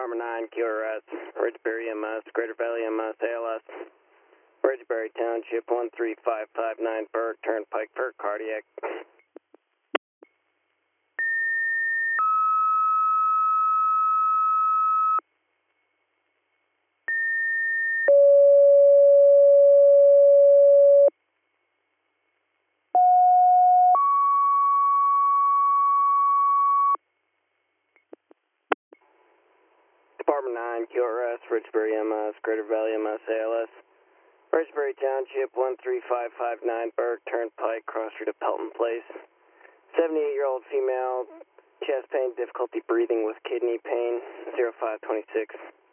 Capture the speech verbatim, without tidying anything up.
Department nine, Q R S, Ridgebury M S, Greater Valley M S, A L S, Ridgebury Township, one three five five nine, Burke, Turnpike for cardiac. Department nine, Q R S, Ridgebury M S, Greater Valley M S, A L S, Ridgebury Township, one three five five nine, Burke, Turnpike, cross street of Pelton Place. seventy-eight-year-old female, chest pain, difficulty breathing with kidney pain, zero five twenty-six.